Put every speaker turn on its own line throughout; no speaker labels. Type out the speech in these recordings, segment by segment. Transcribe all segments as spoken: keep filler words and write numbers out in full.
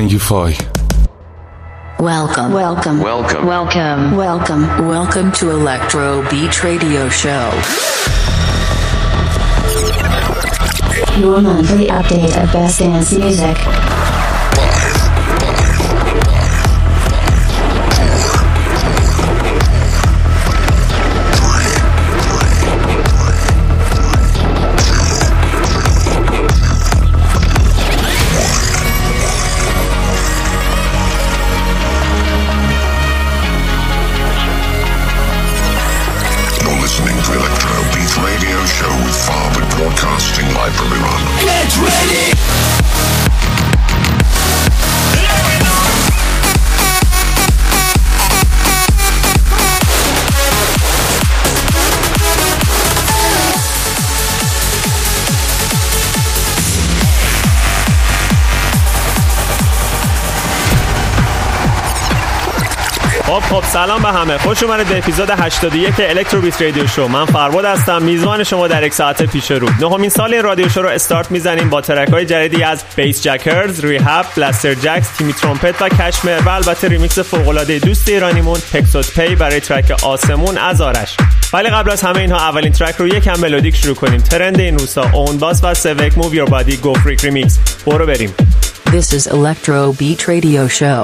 آهنگفای.
Welcome, welcome,
welcome,
welcome, welcome, welcome to Electro Beat Radio Show. Your monthly update of best dance music.
Broadcasting live from Iran. Get ready!
خب خب سلام به همه، خوش اومدید به اپیزود هشتاد و یک الکترو بیت رادیو شو. من فرباد هستم، میزبان شما در یک ساعت پیش رو. نهمین سال این رادیو شو رو استارت میزنیم با ترک‌های جدیدی از بیس جکرز، ریهاب، بلاستر جکس، تیمی ترومپت و کشمر و البته ریمیکس فوق‌العاده دوست ایرانیمون پکسوت پی برای ترک آسمون از آرش. ولی قبل از همه اینها اولین ترک رو یکم ملودیک شروع کنیم. ترند این روزها اون باس و سوک موو یور بادی گو فریک ریمیکس. برو بریم.
This is Electro Beat Radio Show.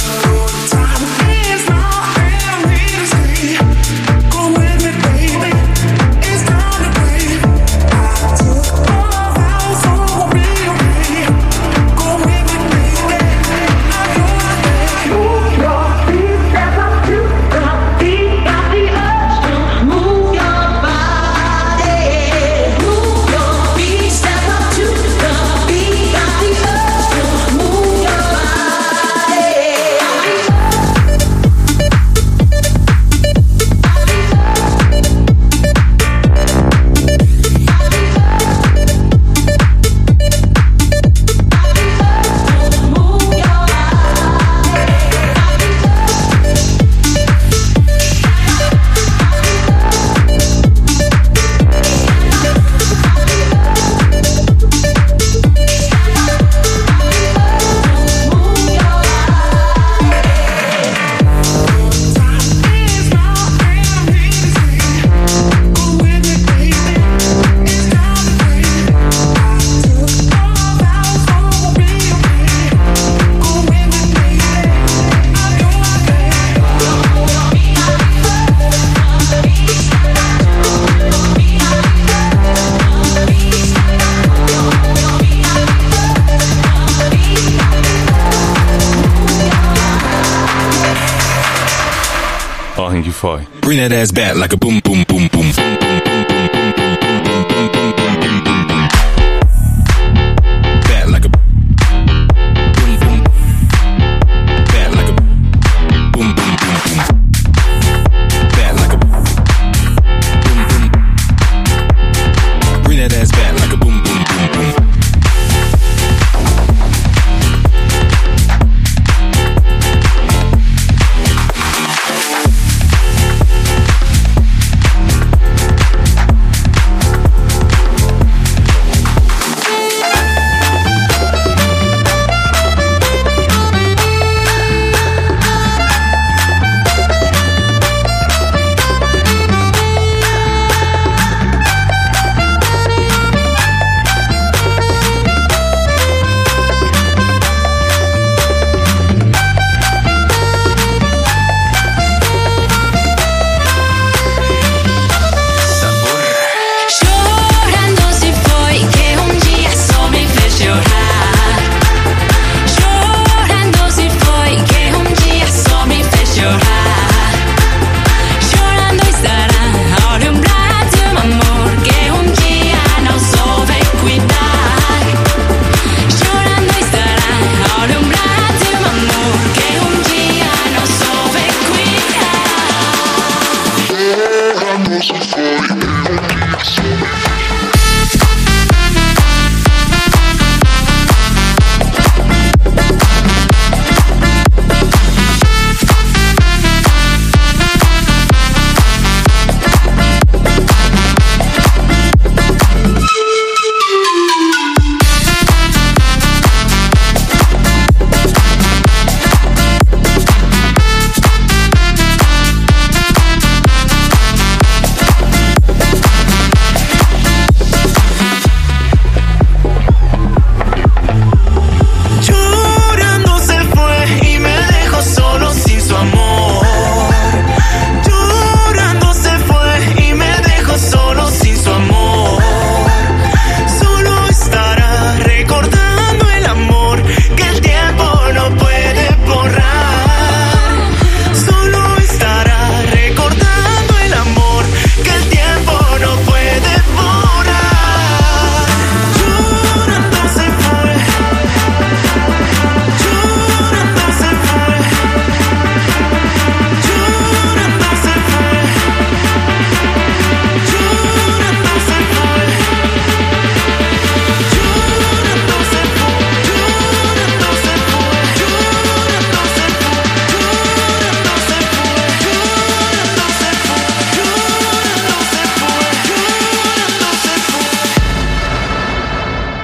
آهنگفای.
Bring that ass back like a boom boom boom boom. Back like a boom boom. Back like a boom boom boom boom. Back like a boom boom. Bring that ass back like a boom boom boom boom.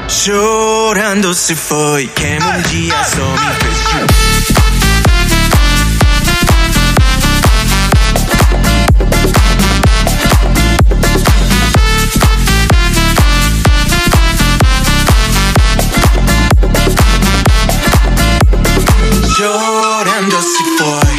Chorando se foi, quem um dia só me fez chorar. Chorando se foi.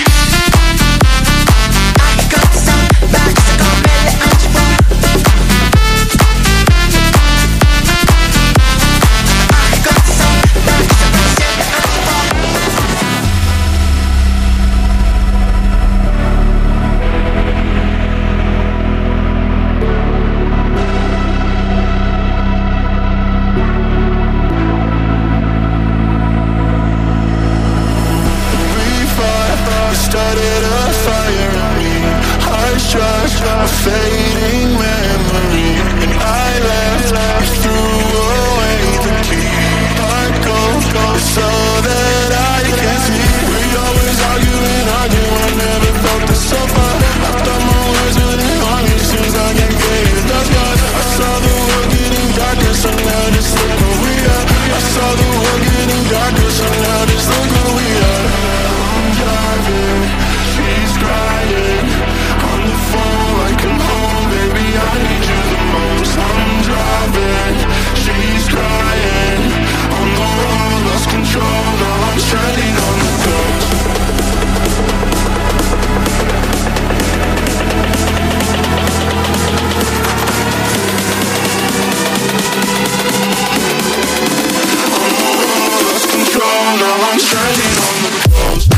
Started a fire in me. I trust a fading memory, and I left, I threw away the key. I go, go so that I can see. We always arguing, arguing. I never felt this so far. I thought my words wouldn't harm you, seems like it gave the scar. I saw the world getting darker, so now just look where we are. I saw the world getting darker, so now just look where we are. I'm driving. She's crying on the phone like I'm home, baby, I need you the most. I'm driving, she's crying on the road, lost control, now I'm stranded on the coast. On the road, lost control, now I'm stranded on the coast.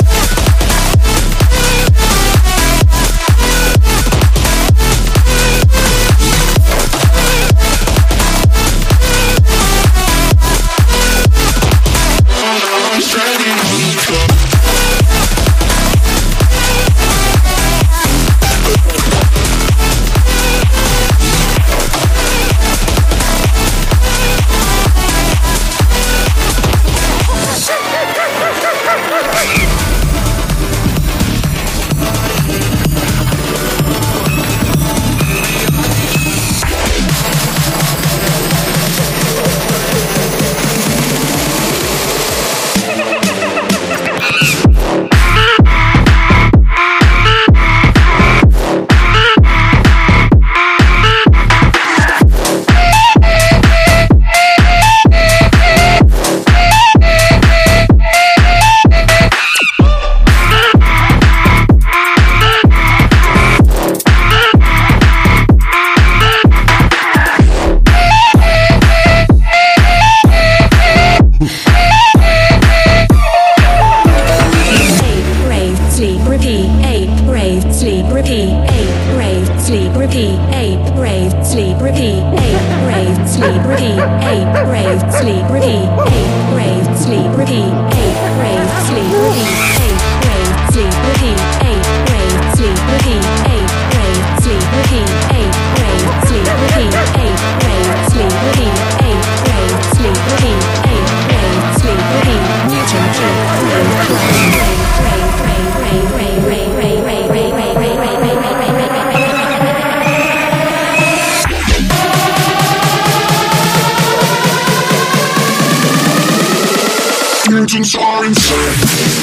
Mutants are insane.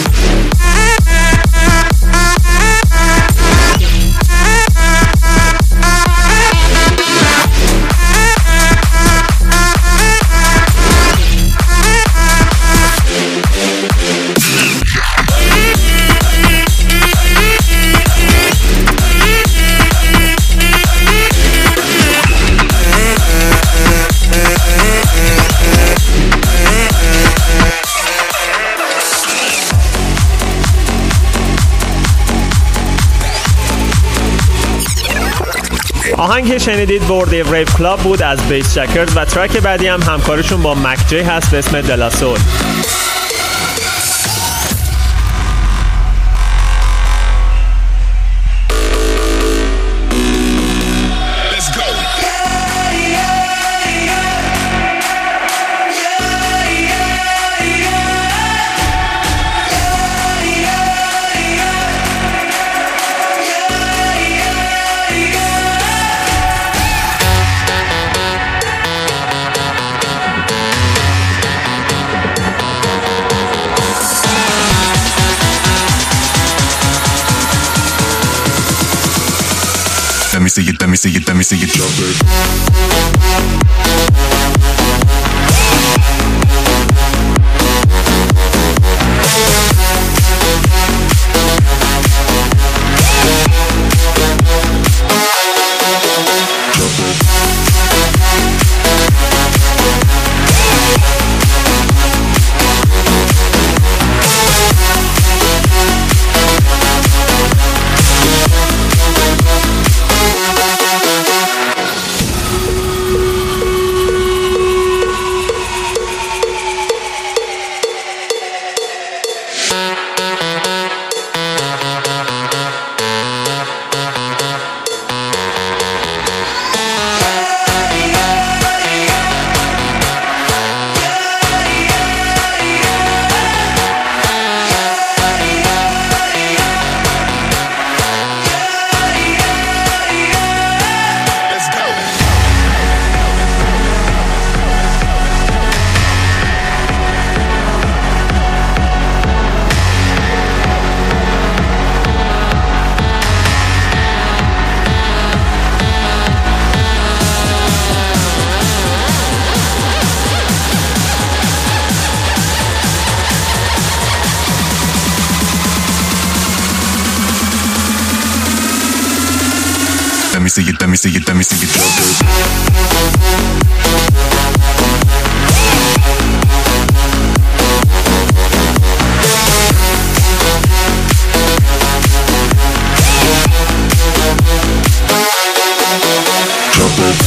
آهنگ که شنیدید بورد ریو کلاب بود از بیس جکرز و ترک بعدی هم همکارشون با مک جی هست به اسم دلاسول.
see it, let me see it, let me see it, drop it. Let me see it, let me see it, let me see it, drop it. Drop it.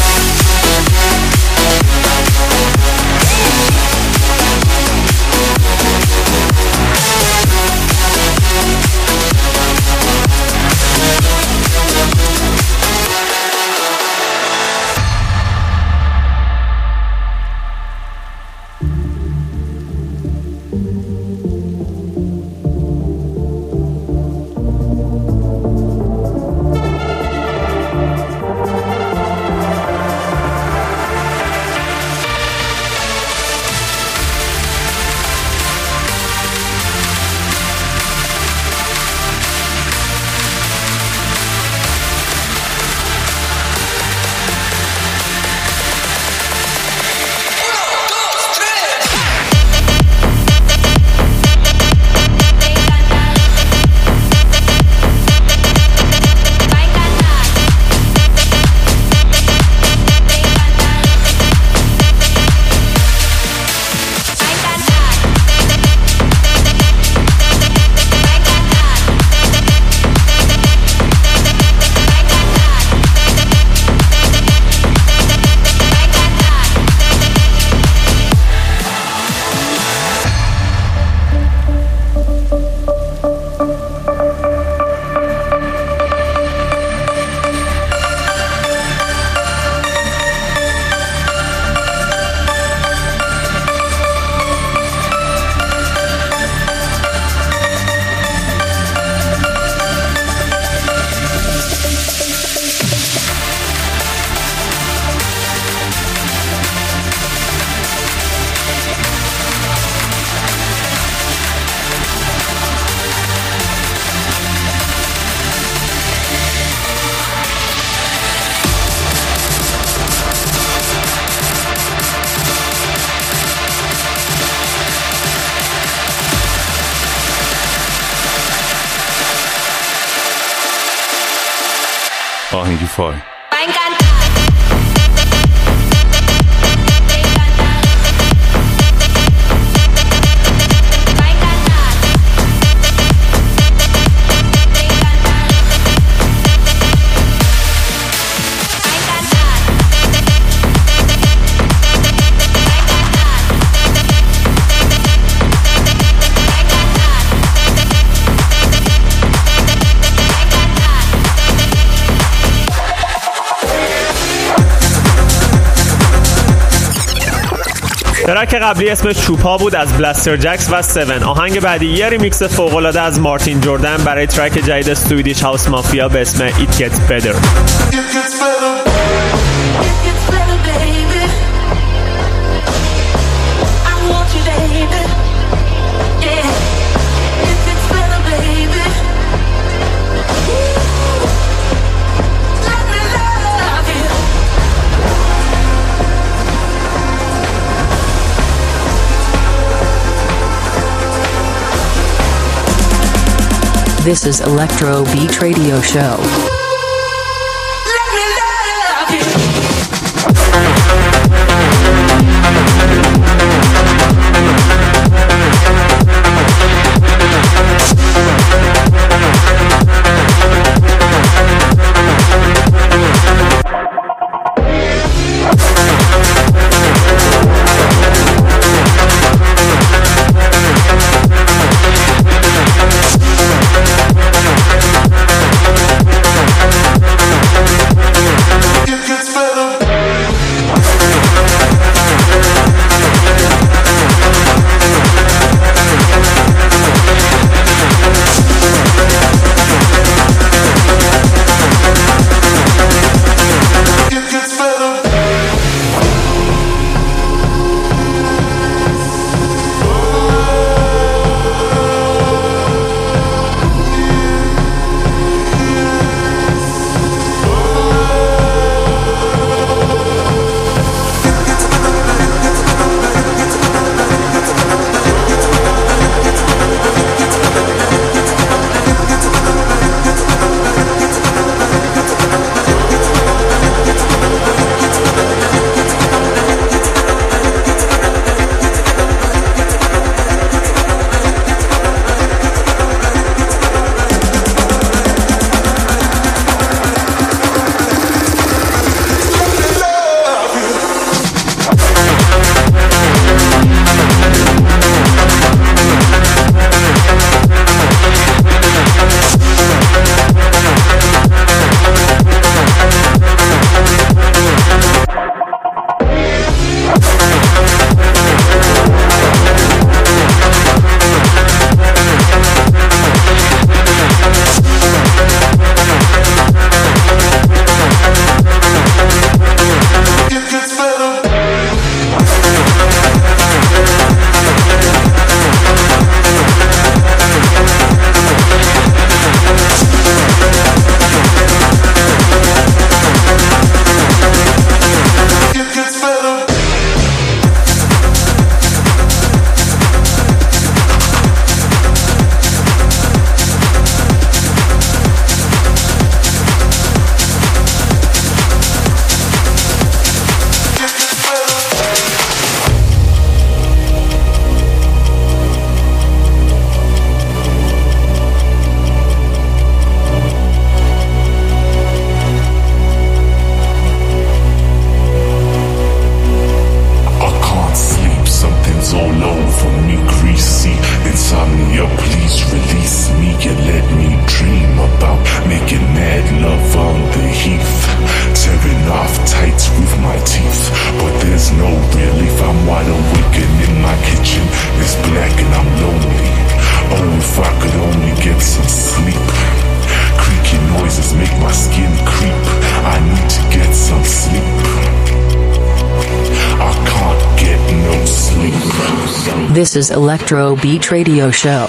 آهنگی فای.
ترک قبلی اسمش چوپا بود از بلاستر جکس و هفت. آهنگ بعدی یه ریمیکس فوق‌العاده از مارتین جردن برای ترک جدید سویدیش هاوس مافیا به اسم It Gets Better.
Let me love This is Electro Beat Radio Show. This is Electro Beat Radio Show.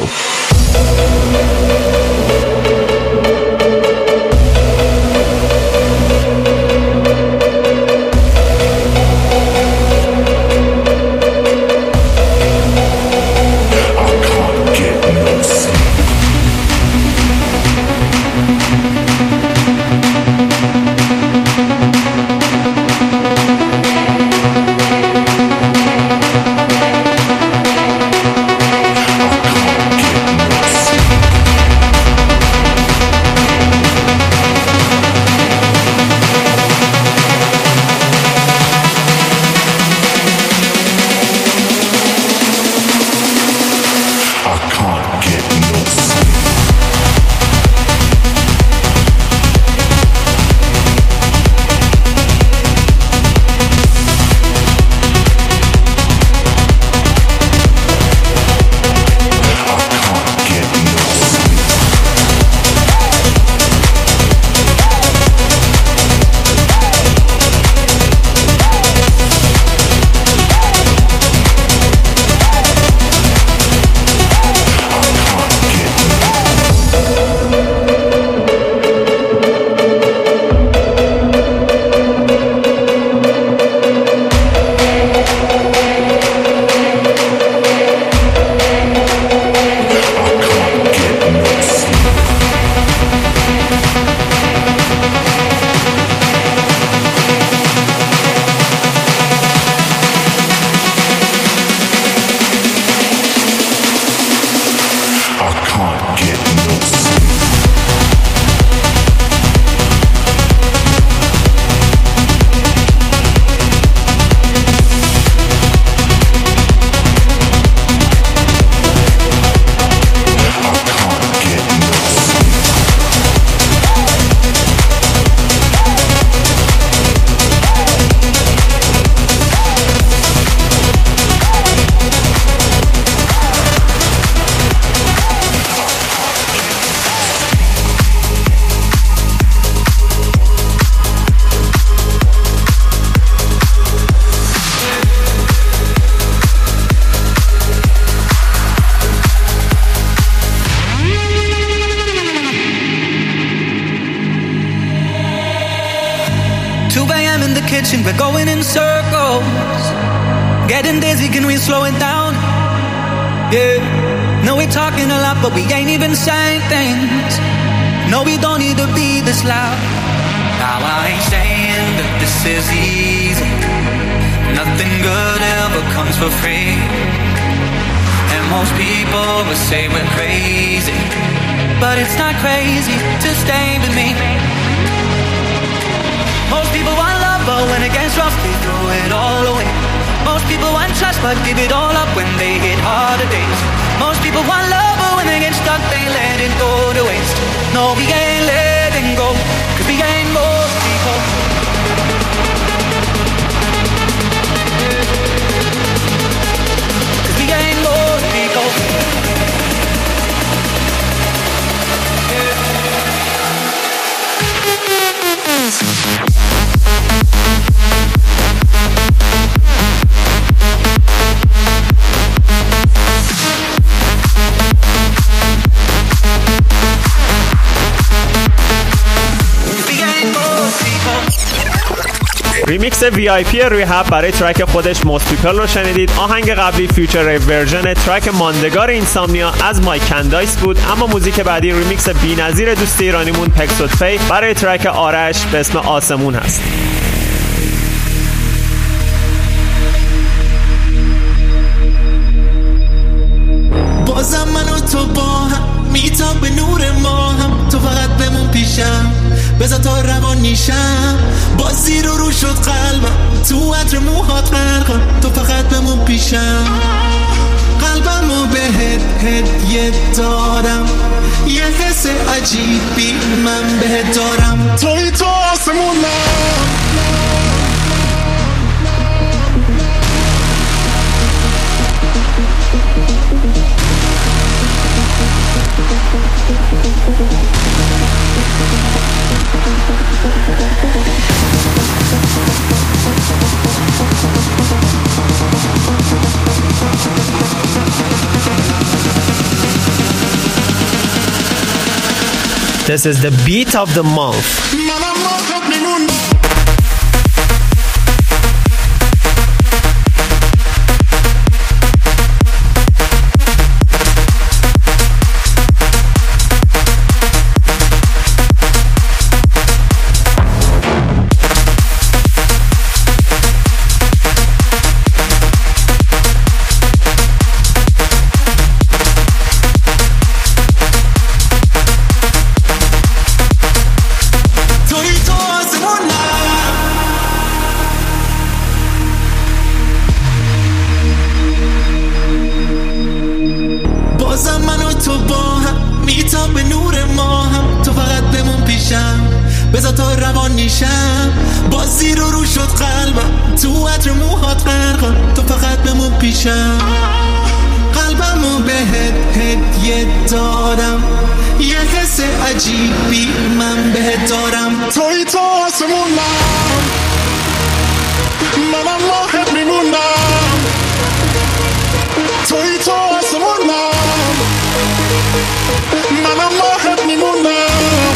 I can't get no sleep.
direction, we're going in circles. Getting dizzy, can we slow it down? Yeah. No, we're talking a lot, but we ain't even saying things. No, we don't need to be this loud. Now I ain't saying that this is easy. Nothing good ever comes for free. And most people will say we're crazy, but it's not crazy to stay with me. Most people want love, but when it gets rough, they throw it all away. Most people want trust, but give it all up when they hit harder days. Most people want love, but when they get stuck, they let it go to waste. No, we ain't letting go, cause we ain't most people. Cause we ain't most people.
ریمیکس وی آی پی ریهاب برای ترک خودش موست پیپل رو شنیدید. آهنگ قبلی فیوچر ریو ورژن ترک ماندگار اینسامنیا از مایک کندایس بود. اما موزیک بعدی ریمیکس بی‌نظیر دوست ایرانیمون پکسوتفی برای ترک آرش به اسم آسمون هست.
بازم من و تو با هم میتاب به نور ما هم، تو فقط بمون پیشم بذار تا روان نیشم. بازی رو رو شد قلبم تو عطر موهات غرقم، تو فقط بمون پیشم. قلبمو بهت هدیه دارم، یه حس عجیبی من بهت دارم. توی تو آسمونم،
This is the beat of the month. بذار تا روان نیشم. بازی رو رو شد قلبم تو عطر موهات غرقم، تو فقط بمون پیشم. قلبمو بهت هدیه دارم، یه حس عجیبی من بهت دارم. توی تو آسمونم، منم راحت میمونم. توی تو آسمونم، منم راحت میمونم.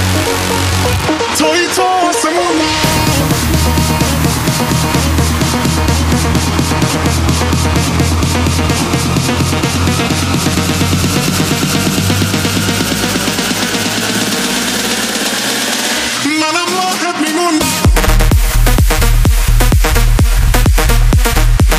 توی تو آسمونم. منم راحت میمونم.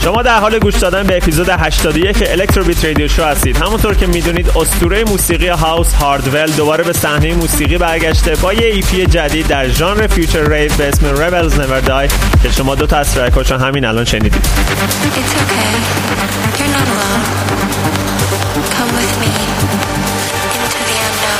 شما در حال گوش دادن به اپیزود هشتاد و یک الکترو بیت رادیو شو هستید. همونطور که میدونید اسطوره موسیقی هاوس هاردول دوباره به صحنه موسیقی برگشته با یه ایپی جدید در ژانر فیوچر ریو به اسم Rebels Never Die که شما دو تا از ترک‌هاشو همین الان شنیدید.
It's okay. You're not alone. Come with me into the unknown.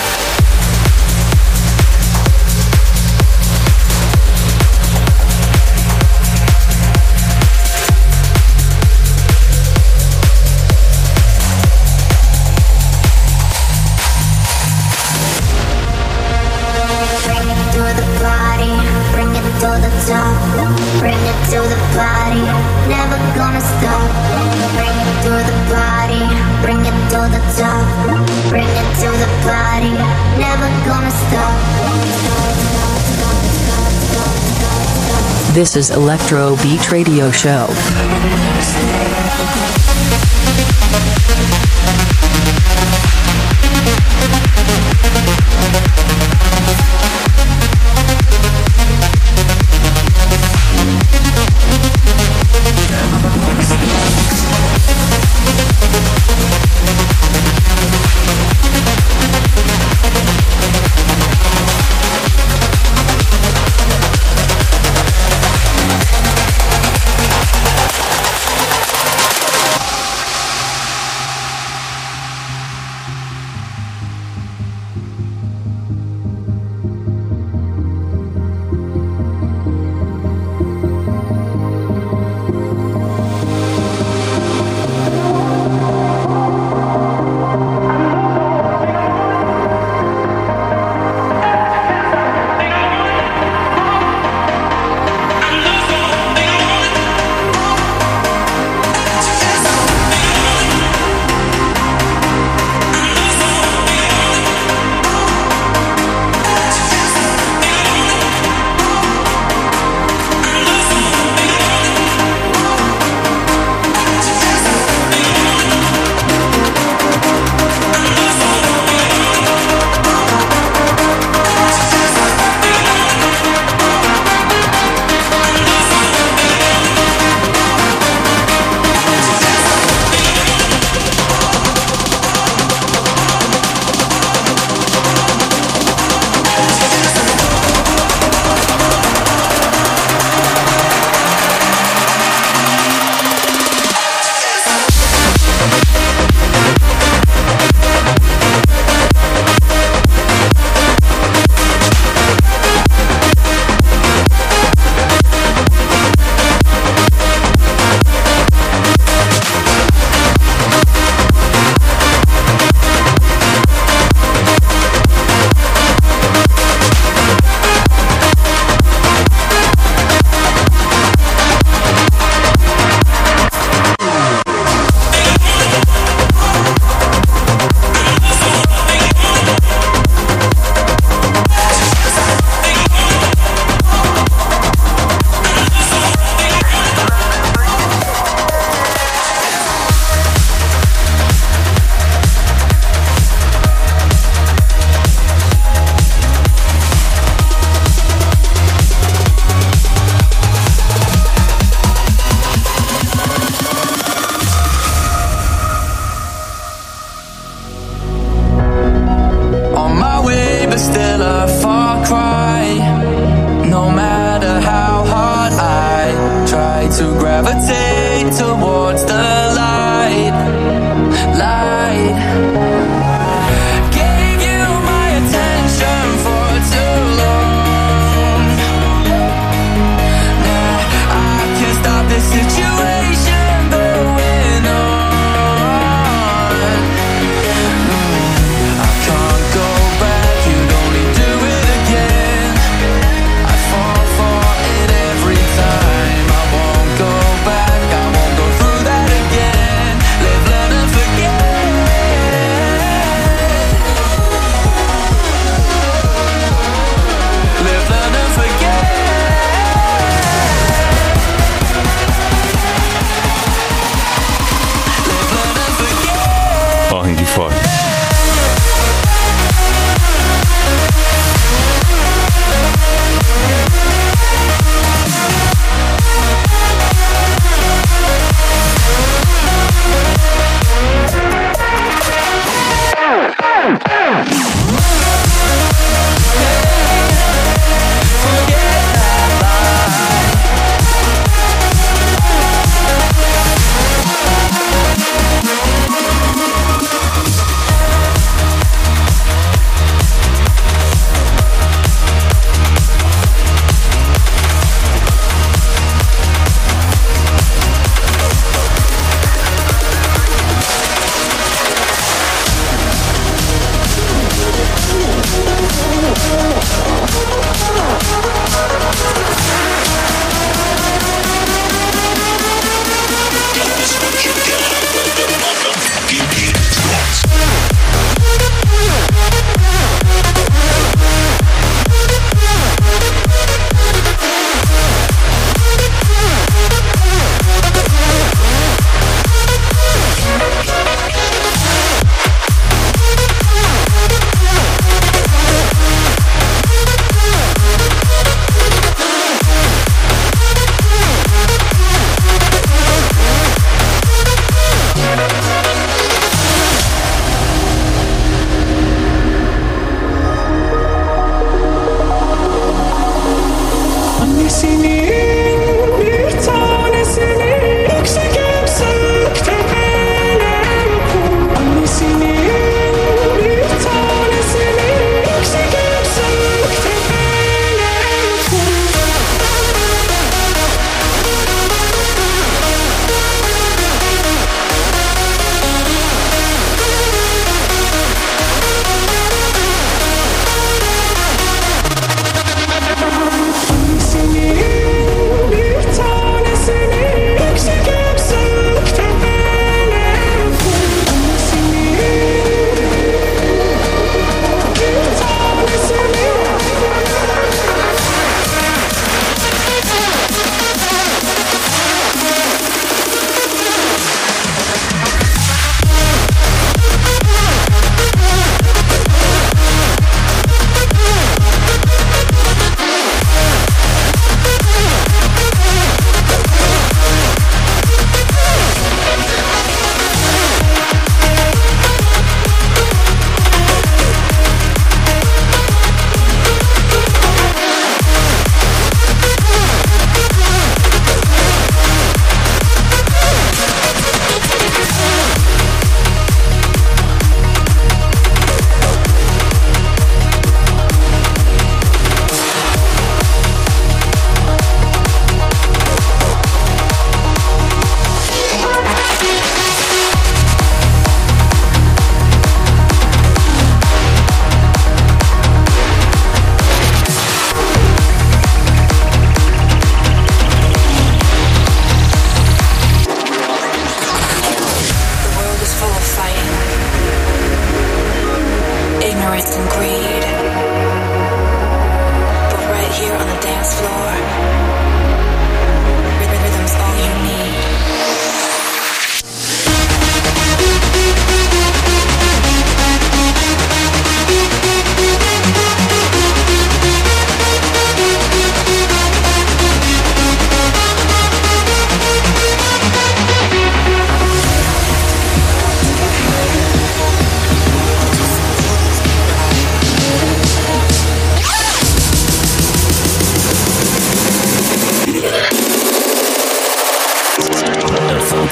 Bring it to the party, never gonna stop. Bring it to the party, bring it to the top. Bring it to the party, never gonna stop.
This is Electro Beat Radio Show.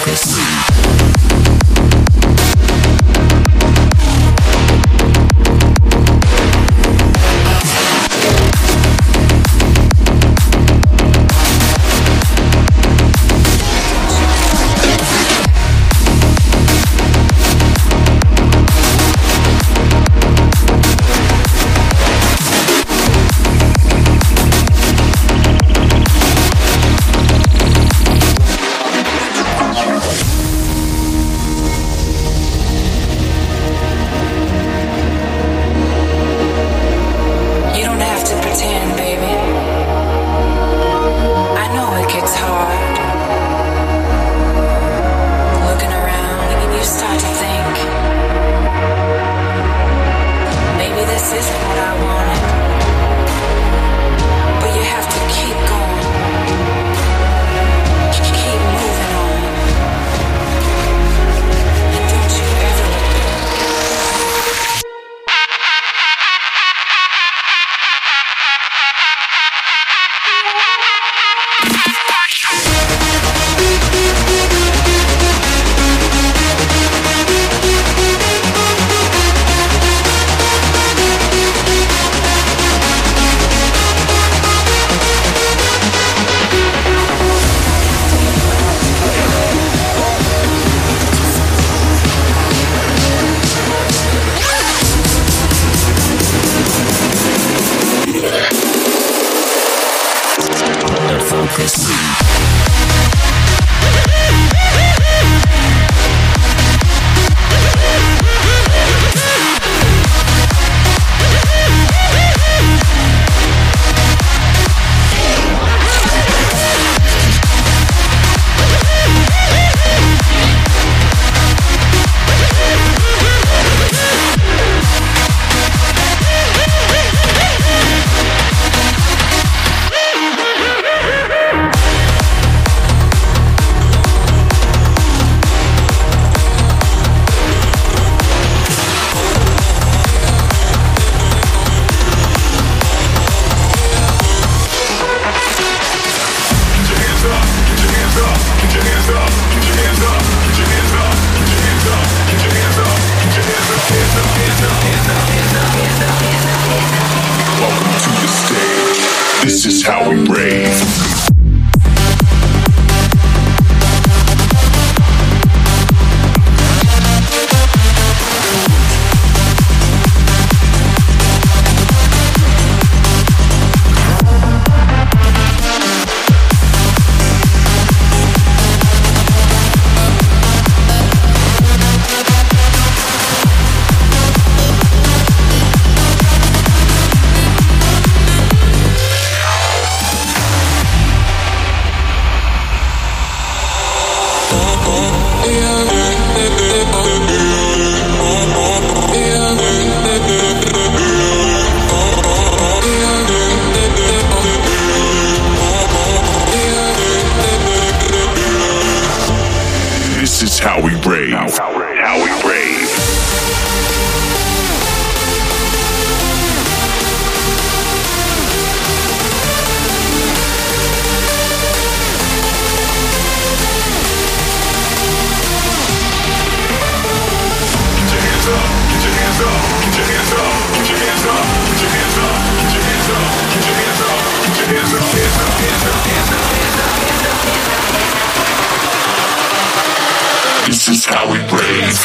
focus.
This is how we rave. This is how we rave. How we rave. This is how we rave.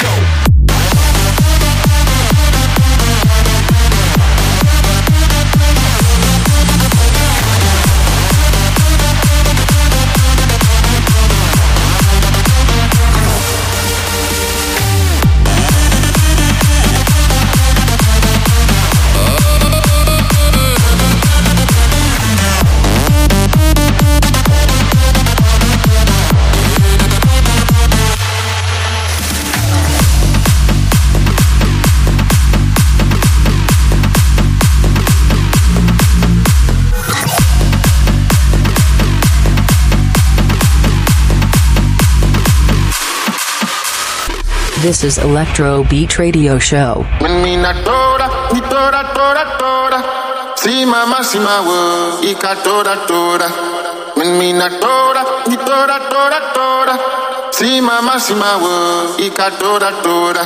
This is Electro Beat Radio Show.
When me not toda, me toda, toda, toda. See mama, see my world, ika toda, toda. When me not toda, me toda, toda, toda. Sí, mamá, sí, ma, wo, y catora, tora.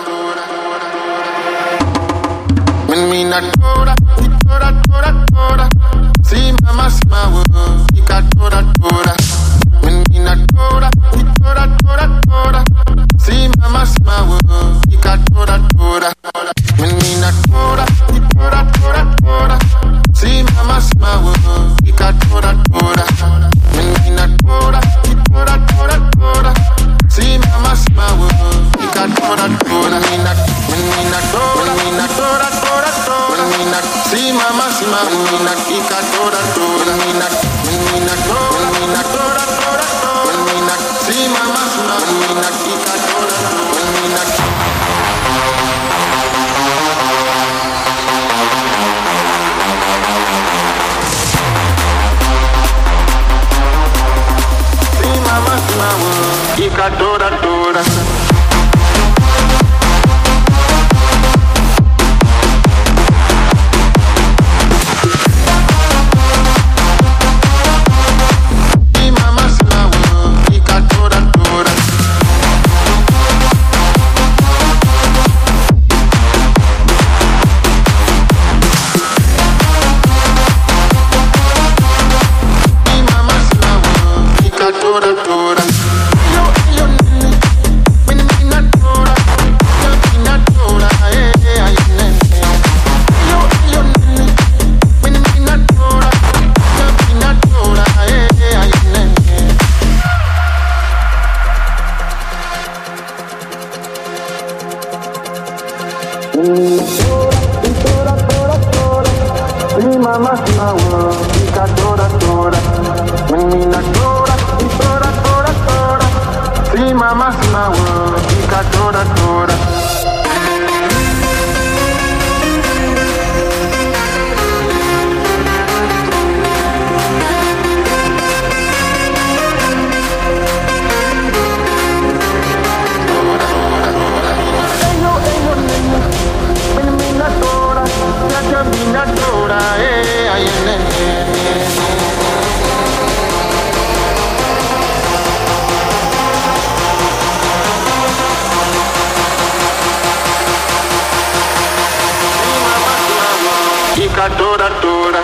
When me not tora, y tora, tora, tora. Sí, mamá, sí, ma, wo, y catora, tora. When me not tora, y tora, tora, tora. Sí, mamá, sí, ma, wo, y catora, tora. When me not tora, y tora, tora, tora. Sí, mamá, sí, ma, wo, y catora, tora. When me not tora, y tora, tora, tora. Sí, mamá, sí, ma, wo, y catora, tora. When me not, when me not tora, when me not tora, tora, tora. When me not, sí, mamá, sí, ma, when me not, y catora, tora. When me not, when me not tora, when me not tora, tora, tora. When me not, sí, mamá, sí, ma, when me not, y catora, tora. When me not. Y catora, tora. Y mamá se ma wo, y catora, tora. Y mamá se ma wo, y catora, tora. Catora, tora.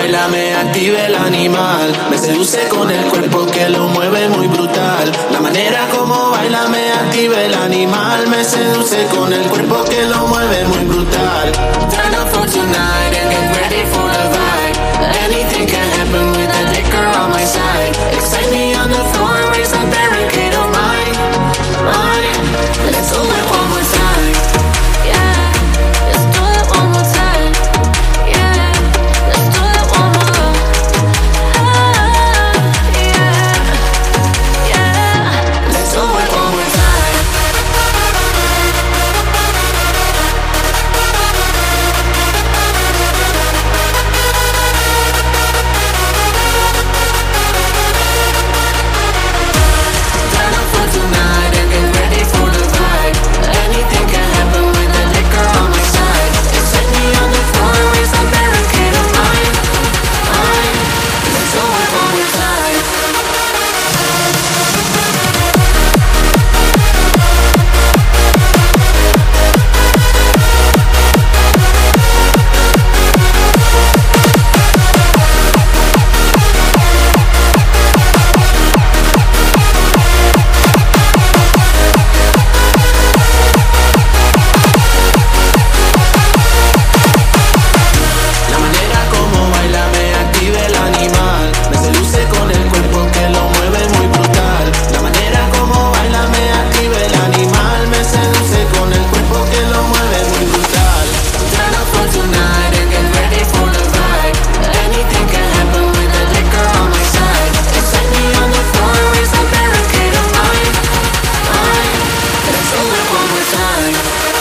baila me activa el animal. Me seduce con el cuerpo que lo mueve muy brutal. La manera como baila me activa el animal. Me seduce con el cuerpo que lo mueve muy brutal. Turn up for tonight and get ready for the vibe. Anything can happen with the liquor on my side. Excite me on the floor, raise the barricade of mine, mine. Let's do it one more time. Yeah, let's do it one more time. Yeah, let's do it one more. Ah, yeah, yeah. Let's do it one more time. Turn up for tonight and get ready for the vibe. Anything can happen with the liquor on my side. Excite me on the floor, raise the barricade of mine, mine. Let's do it one more time. La manera como baila me activa el animal. Me seduce con el cuerpo que lo mueve muy brutal. La manera como baila me activa el animal. Me seduce con el cuerpo que lo mueve muy brutal. Turn up for tonight and get ready for the vibe. Anything can happen with the liquor on my side. Excite me on the floor, raise the barricade of mine, mine. Let's do it one more time.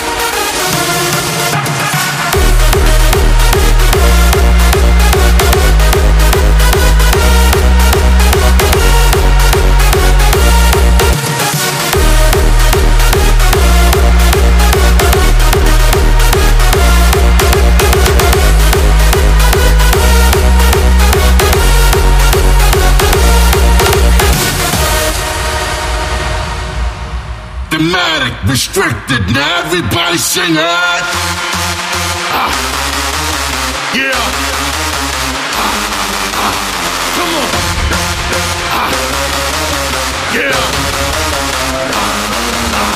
Thematic, restricted, now everybody sing it. Ah. Yeah. Ah. Ah. Come on. Ah. Yeah. Ah. Ah.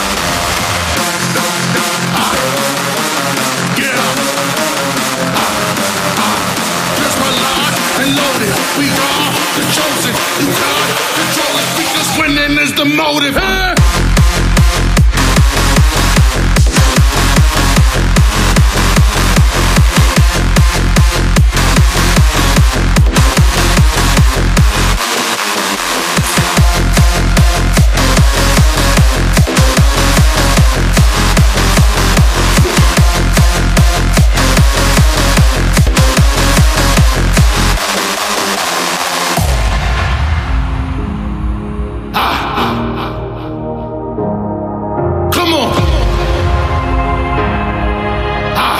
Ah. Yeah. Ah. Ah. Just my lock and loaded. We are the chosen. You can't control it because winning is the motive. Hey! Come on. Ah.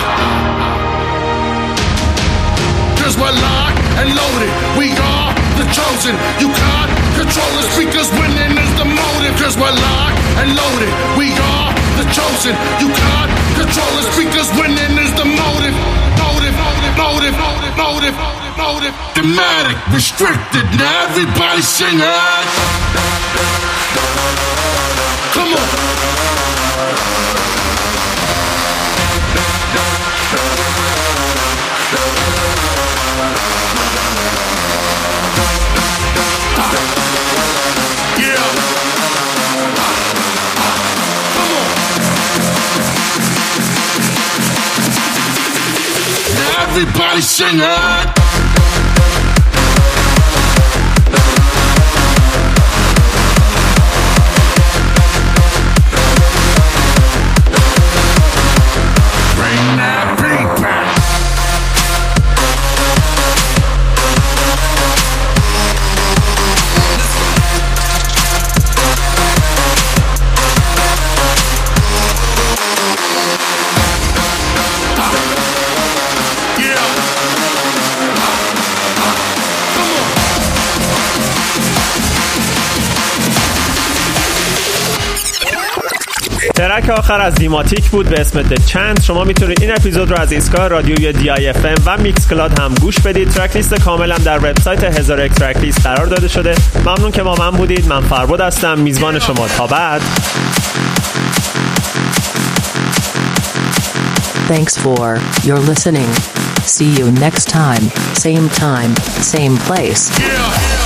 Cause we're locked and loaded. We are the chosen. You can't control us because winning is the motive. Cause we're locked and loaded. We are the chosen. You can't control us because winning is the motive. Motive, motive, motive, motive, motive, motive. Thematic, restricted. Now everybody sing it. Come on. Yeah. Come on. Now everybody sing it. Bring that beat back. Yeah.
ترک آخر از دیماتیک بود به اسم The Chant. شما میتونید این اپیزود رو از ایستگاه رادیوی دی آی اف ام و میکس کلاد هم گوش بدید. ترک لیست کامل هم در وبسایت هزار و یک ترک لیست قرار داده شده. ممنون که با من بودید. من فرباد هستم، میزبان شما. تا بعد.
Thanks for your listening. See you next time. Same time, same place.
Yeah.